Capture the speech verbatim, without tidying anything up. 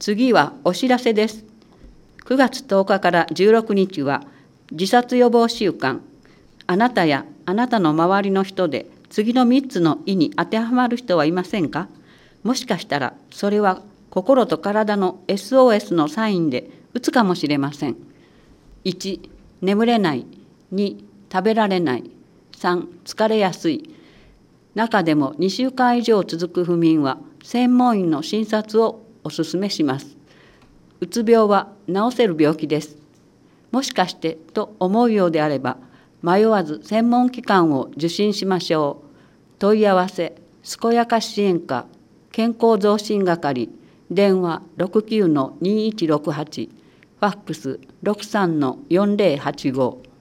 次はお知らせです。くがつとおかからじゅうろくにちは自殺予防週間。あなたやあなたの周りの人で次のみっつの意に当てはまる人はいませんか？もしかしたらそれは心と体の エスオーエス のサインで打つかもしれません。いち、眠れない。に、食べられない。さん、疲れやすい。中でもにしゅうかん以上続く不眠は専門医の診察をお勧めします。うつ病は治せる病気です。もしかしてと思うようであれば、迷わず専門機関を受診しましょう。問い合わせ、健やか支援課、健康増進係、電話 ろくきゅうのにいちろくはち、ファックス ろくさんのよんぜろはちご。